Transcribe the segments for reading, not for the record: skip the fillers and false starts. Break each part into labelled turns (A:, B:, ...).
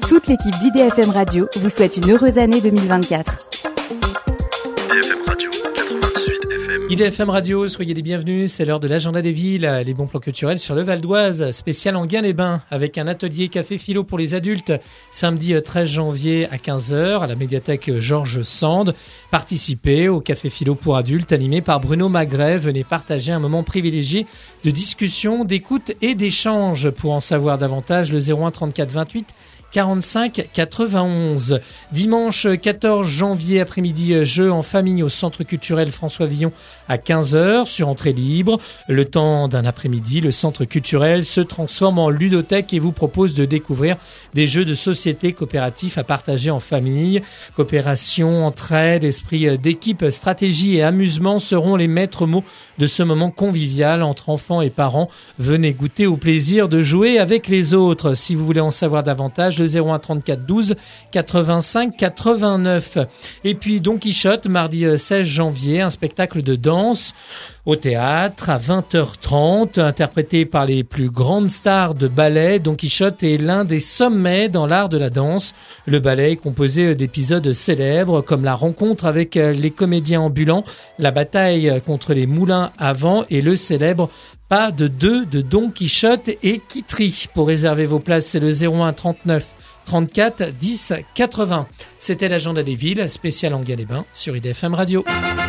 A: Toute l'équipe d'IDFM Radio vous souhaite une heureuse année 2024.
B: IDFM Radio, 88 FM.
C: IDFM Radio, soyez les bienvenus, c'est l'heure de l'agenda des villes, les bons plans culturels sur le Val d'Oise, spécial Enghien-les-Bains, avec un atelier café philo pour les adultes, samedi 13 janvier à 15h, à la médiathèque Georges Sand. Participez au café philo pour adultes, animé par Bruno Magret. Venez partager un moment privilégié de discussion, d'écoute et d'échange. Pour en savoir davantage, le 01 34 28 45 91. Dimanche 14 janvier après-midi, jeu en famille au Centre culturel François Villon à 15h sur entrée libre. Le temps d'un après-midi, le Centre culturel se transforme en ludothèque et vous propose de découvrir des jeux de société coopératifs à partager en famille. Coopération, entraide, esprit d'équipe, stratégie et amusement seront les maîtres mots de ce moment convivial entre enfants et parents. Venez goûter au plaisir de jouer avec les autres. Si vous voulez en savoir davantage, le 01 34 12 85 89. Et puis Don Quichotte, mardi 16 janvier, un spectacle de danse au théâtre à 20h30, interprété par les plus grandes stars de ballet. Don Quichotte est l'un des sommets dans l'art de la danse. Le ballet est composé d'épisodes célèbres comme la rencontre avec les comédiens ambulants, la bataille contre les moulins à vent et le célèbre pas de deux de Don Quichotte et Quitterie. Pour réserver vos places, c'est le 01 39 34 10 80. C'était l'agenda des villes, spécial Enghien-les-Bains sur IDFM Radio.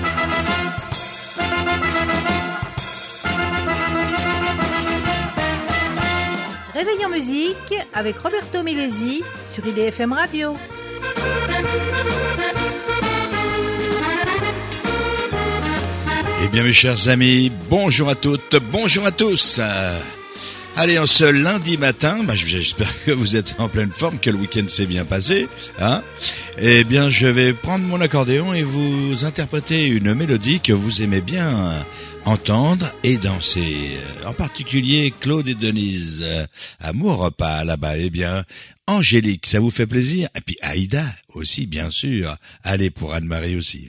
D: Réveil en musique avec Roberto Milesi sur IDFM Radio.
E: Eh bien mes chers amis, bonjour à toutes, bonjour à tous. Allez, en ce lundi matin, j'espère que vous êtes en pleine forme, que le week-end s'est bien passé, hein. Eh bien, je vais prendre mon accordéon et vous interpréter une mélodie que vous aimez bien entendre et danser. En particulier, Claude et Denise, Amour repas là-bas. Eh bien, Angélique, ça vous fait plaisir? Et puis Aïda aussi, bien sûr. Allez, pour Anne-Marie aussi.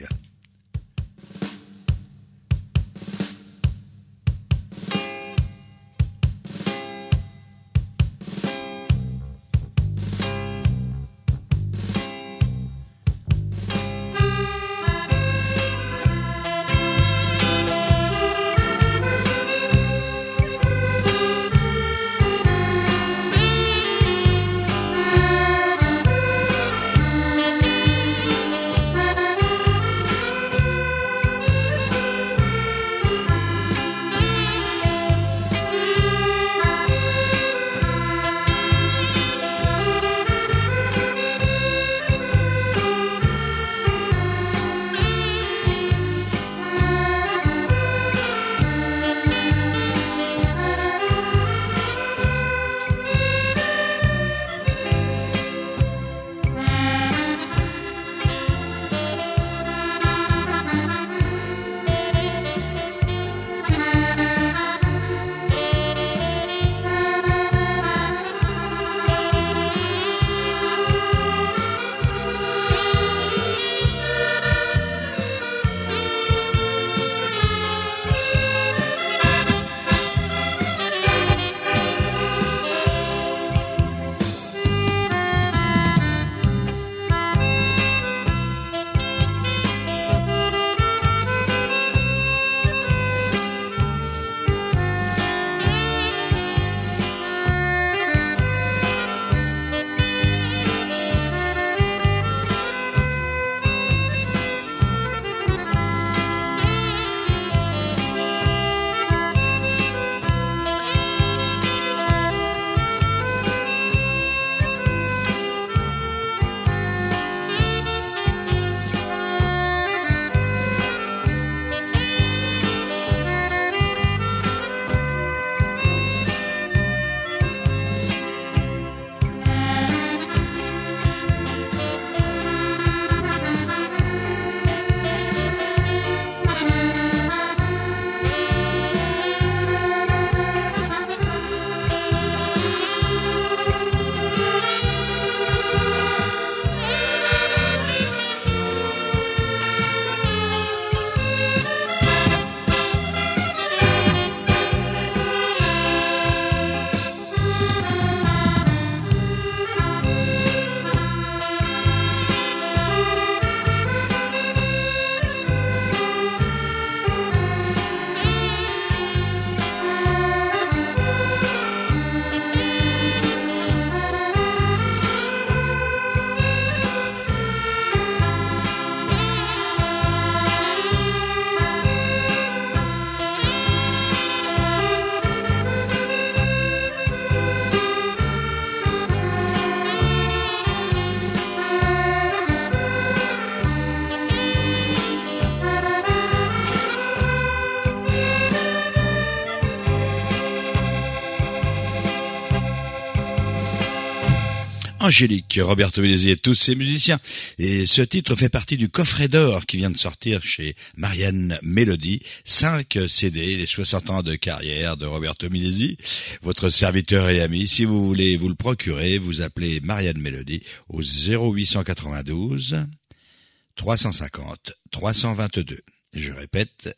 E: Angélique, Roberto Milesi et tous ses musiciens. Et ce titre fait partie du coffret d'or qui vient de sortir chez Marianne Mélodie. 5 CD, les 60 ans de carrière de Roberto Milesi. Votre serviteur et ami, si vous voulez vous le procurer, vous appelez Marianne Mélodie au 0892 350 322. Je répète,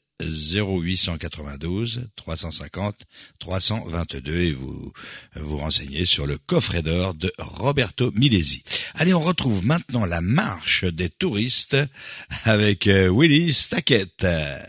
E: 0892 350 322 et vous renseignez sur le coffret d'or de Roberto Milesi. Allez, on retrouve maintenant la marche des touristes avec Willy Stackett.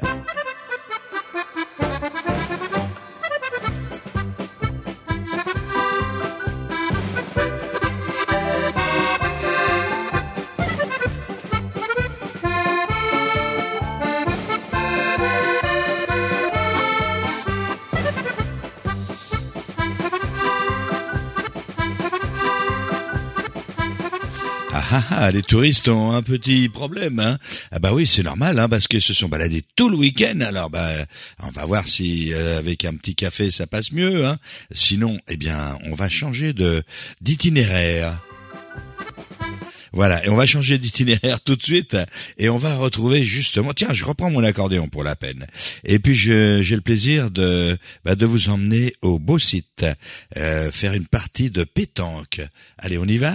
E: Les touristes ont un petit problème, hein. Ah bah oui, c'est normal, hein, parce qu'ils se sont baladés tout le week-end. Alors on va voir si avec un petit café ça passe mieux, hein. Sinon, eh bien, on va changer d'itinéraire. Voilà, et on va changer d'itinéraire tout de suite et on va retrouver justement, tiens, je reprends mon accordéon pour la peine. Et puis j'ai le plaisir de vous emmener au beau site, faire une partie de pétanque. Allez, on y va?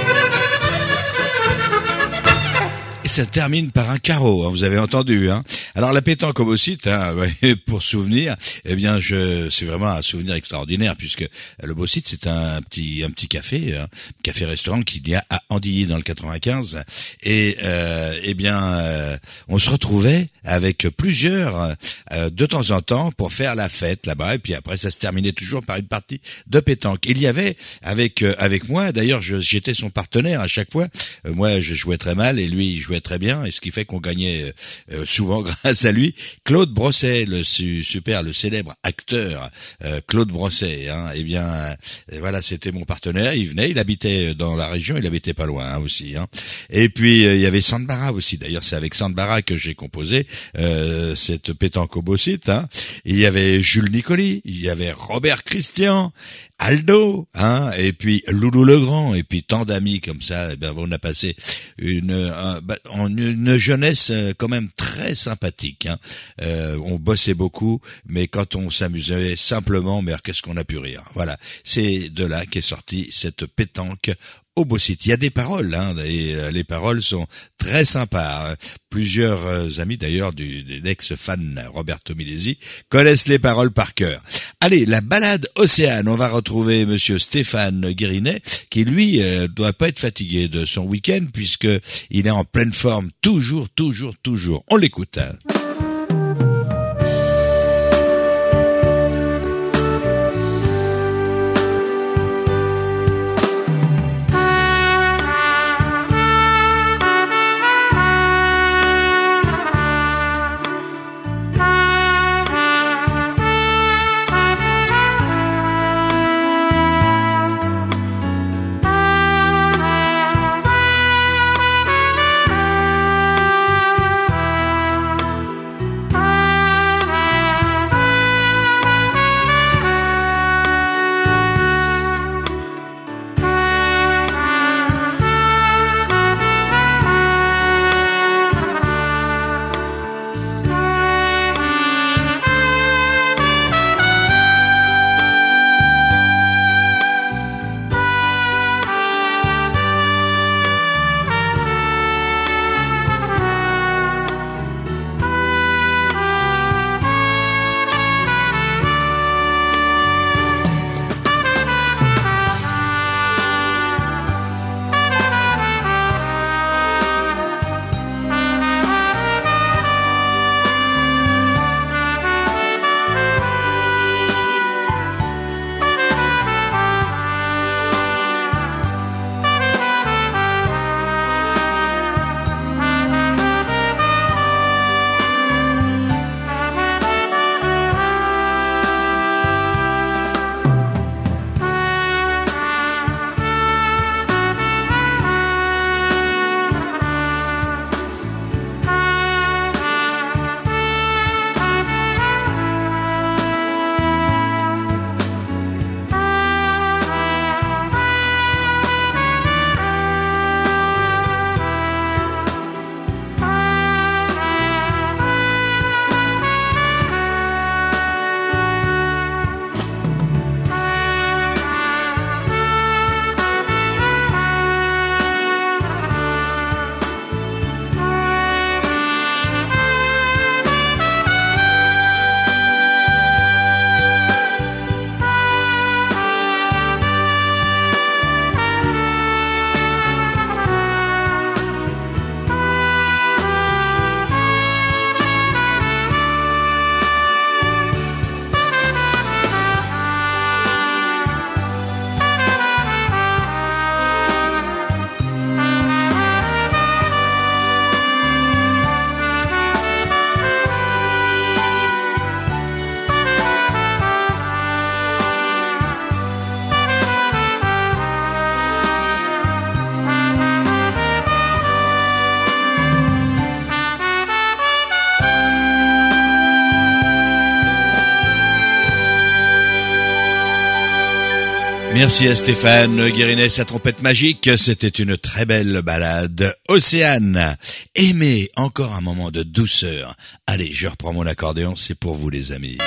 E: Ça termine par un carreau, hein, vous avez entendu, hein. Alors la pétanque au Beau-Site, pour souvenir, eh bien c'est vraiment un souvenir extraordinaire puisque le Beau-Site c'est un petit café, café-restaurant qu'il y a à Andilly dans le 95 et on se retrouvait avec plusieurs de temps en temps pour faire la fête là-bas et puis après ça se terminait toujours par une partie de pétanque. Il y avait avec moi, d'ailleurs j'étais son partenaire à chaque fois. Moi je jouais très mal et lui il jouait très bien et ce qui fait qu'on gagnait souvent grâce à lui. Claude Brosset, le célèbre acteur Claude Brosset, voilà, c'était mon partenaire. Il venait, il habitait dans la région, il habitait pas loin aussi. Et puis il y avait Sandbara aussi. D'ailleurs c'est avec Sandbara que j'ai composé cette pétanque au Beau-Site. Il y avait Jules Nicoli, il y avait Robert Christian, Aldo, et puis Loulou Legrand, et puis tant d'amis comme ça. On a passé une jeunesse quand même très sympathique. On bossait beaucoup, mais quand on s'amusait simplement, mais qu'est-ce qu'on a pu rire. Voilà, c'est de là qu'est sortie cette pétanque au Beau-Site. Il y a des paroles, et les paroles sont très sympas. Plusieurs amis d'ailleurs de l'ex-fan Roberto Milesi connaissent les paroles par cœur. Allez, la balade Océane, on va retrouver monsieur Stéphane Guérinet qui lui doit pas être fatigué de son week-end puisque il est en pleine forme toujours. On l'écoute. Merci à Stéphane Guérinet, sa trompette magique. C'était une très belle balade. Océane, aimez encore un moment de douceur. Allez, je reprends mon accordéon, c'est pour vous les amis.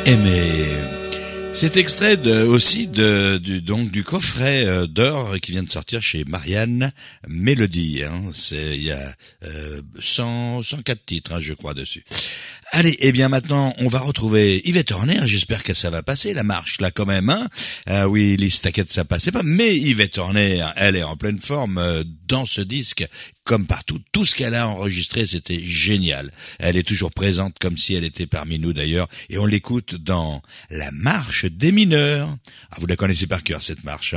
E: aimer. C'est extrait du coffret d'or qui vient de sortir chez Marianne Mélodie. Il y a 104 titres, je crois, dessus. Allez, eh bien maintenant, on va retrouver Yvette Horner. J'espère que ça va passer, la marche, là, quand même. Oui, Lise, t'inquiète, ça passait pas. Mais Yvette Horner, elle est en pleine forme dans ce disque, comme partout. Tout ce qu'elle a enregistré, c'était génial. Elle est toujours présente, comme si elle était parmi nous, d'ailleurs. Et on l'écoute dans La Marche des mineurs. Ah, vous la connaissez par cœur, cette marche,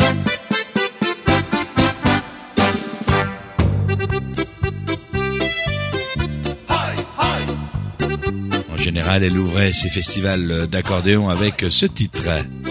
E: En général, elle ouvrait ses festivals d'accordéon avec ce titre.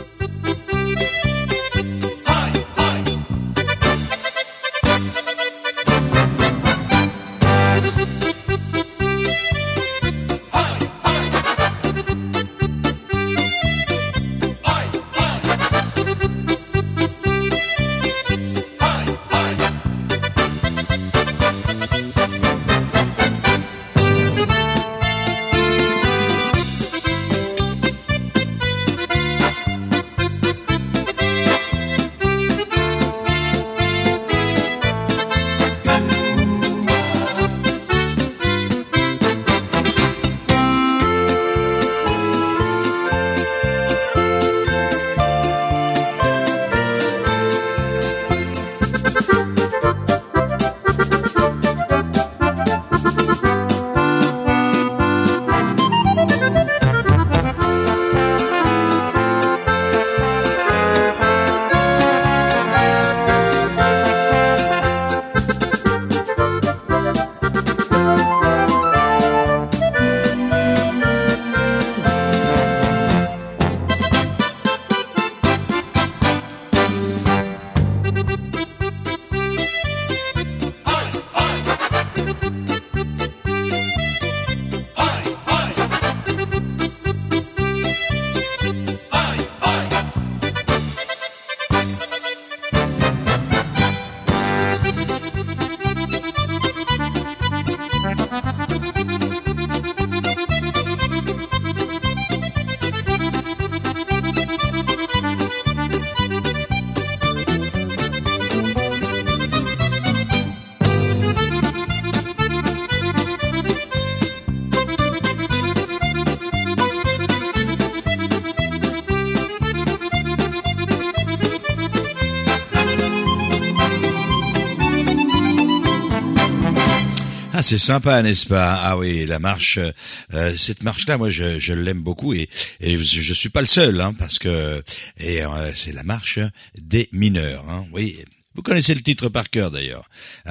E: C'est sympa, n'est-ce pas? Ah oui, la marche, cette marche-là, moi, je l'aime beaucoup et je suis pas le seul, parce que c'est la marche des mineurs, oui. Vous connaissez le titre par cœur d'ailleurs,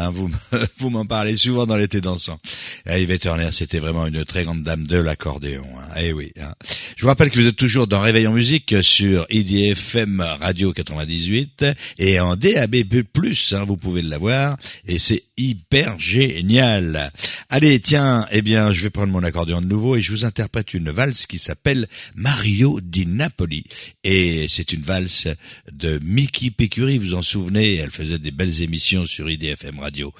E: vous m'en parlez souvent dans l'été dansant. Yvette Horner, c'était vraiment une très grande dame de l'accordéon. Eh oui. Je vous rappelle que vous êtes toujours dans Réveil en musique sur IDFM Radio 98 et en DAB+, vous pouvez l'avoir et c'est hyper génial. Allez, tiens, eh bien, je vais prendre mon accordéon de nouveau et je vous interprète une valse qui s'appelle Mario di Napoli et c'est une valse de Mickey Pécurie, vous en souvenez, elle faisait des belles émissions sur IDFM Radio.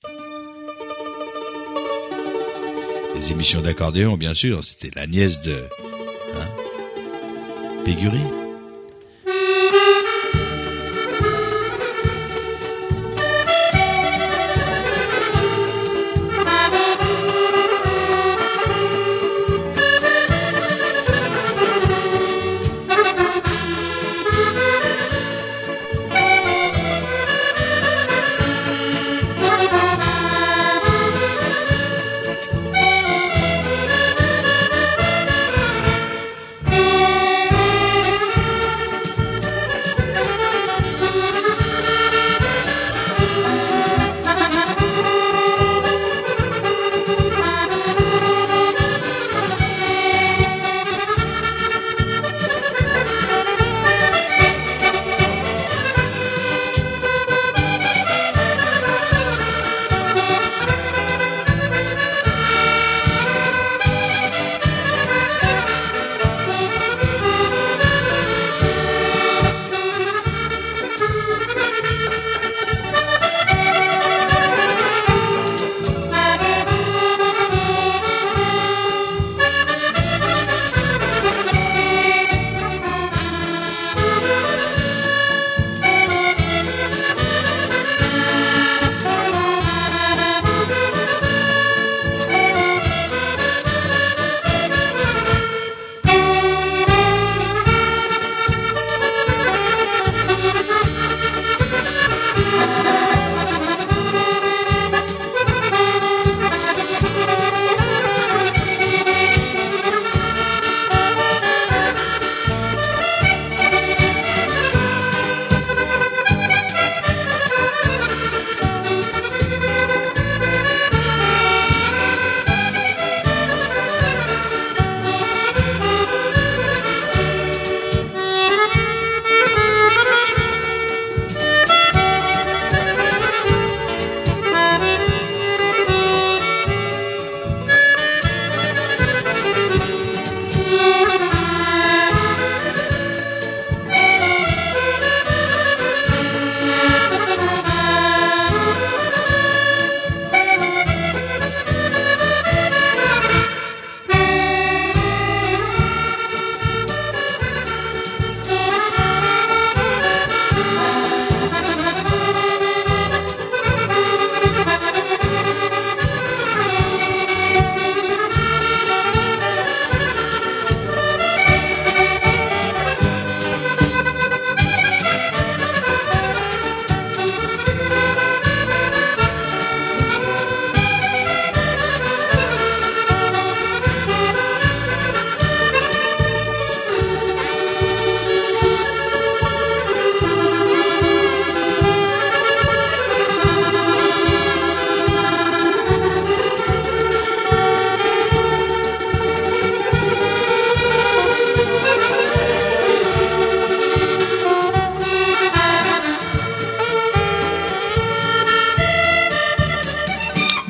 E: Des émissions d'accordéon, bien sûr, c'était la nièce de Pécurie.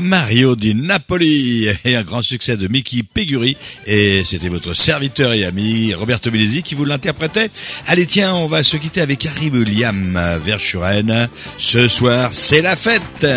E: Mario di Napoli et un grand succès de Mickey Peguri. Et c'était votre serviteur et ami Roberto Milesi qui vous l'interprétait. Allez tiens, on va se quitter avec Harry William Verschuren. Ce soir, c'est la fête.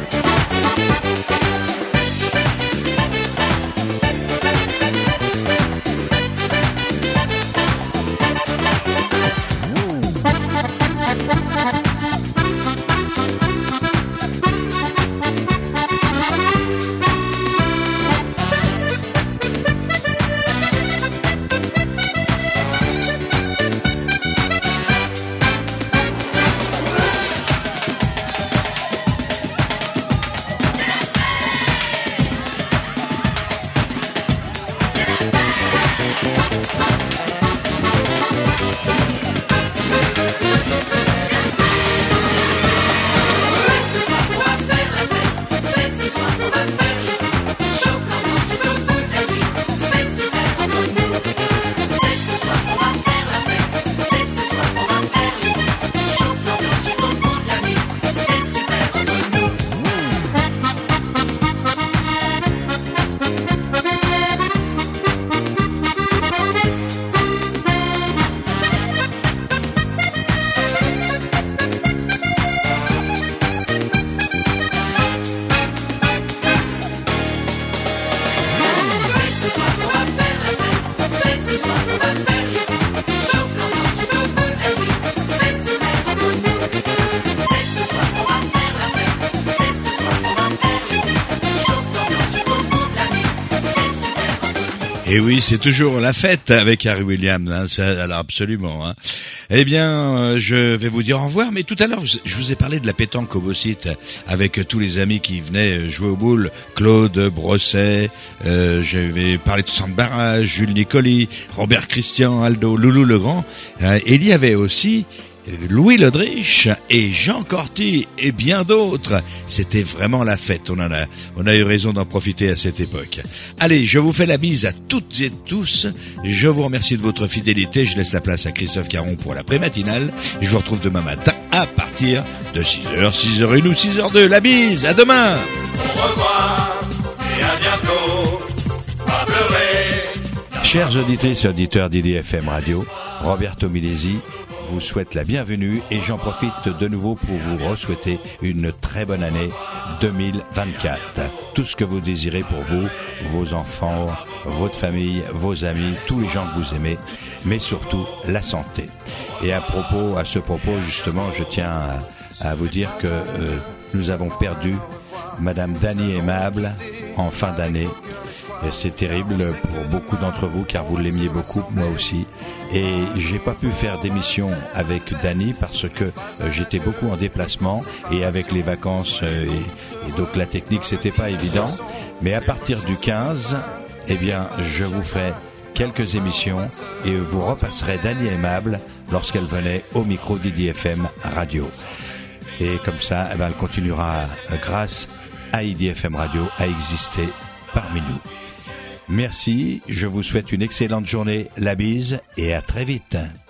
E: Et oui, c'est toujours la fête avec Harry Williams, hein, ça, alors absolument. Hein. Eh bien, je vais vous dire au revoir, mais tout à l'heure, je vous ai parlé de la pétanque au Beau-Site avec tous les amis qui venaient jouer au boule, Claude Brosset, je vais parler de Sambara, Jules Nicoli, Robert Christian, Aldo, Loulou Legrand, et il y avait aussi Louis Lodrich et Jean Corty et bien d'autres. C'était vraiment la fête. On a eu raison d'en profiter à cette époque. Allez, je vous fais la bise à toutes et tous. Je vous remercie de votre fidélité. Je laisse la place à Christophe Caron pour la pré-matinale. Je vous retrouve demain matin à partir de 6h, 6h01 ou 6h02. La bise, à demain.
B: Au revoir et à bientôt. Pas pleurer.
F: Chers auditrices et auditeurs d'IDFM Radio, Roberto Milesi vous souhaite la bienvenue et j'en profite de nouveau pour vous souhaiter une très bonne année 2024. Tout ce que vous désirez pour vous, vos enfants, votre famille, vos amis, tous les gens que vous aimez, mais surtout la santé. Et à ce propos justement, je tiens à vous dire que nous avons perdu Madame Dany Aimable en fin d'année. Et c'est terrible pour beaucoup d'entre vous car vous l'aimiez beaucoup, moi aussi. Et j'ai pas pu faire d'émission avec Dany parce que j'étais beaucoup en déplacement et avec les vacances et donc la technique c'était pas évident. Mais à partir du 15, eh bien je vous ferai quelques émissions et vous repasserez Dany Aimable lorsqu'elle venait au micro d'IDFM Radio. Et comme ça, eh ben, elle continuera grâce à IDFM Radio à exister parmi nous. Merci, je vous souhaite une excellente journée, la bise et à très vite.